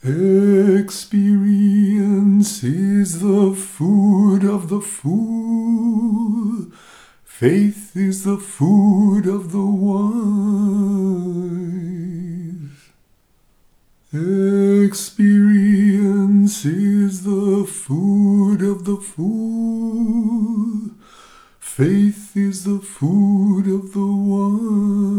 Experience is the food of the fool. Faith is the food of the wise. Experience is the food of the fool. Faith is the food of the wise.